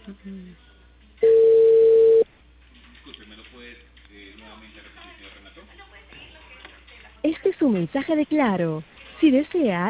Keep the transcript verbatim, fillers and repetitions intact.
Este es un mensaje de Claro. Si desea,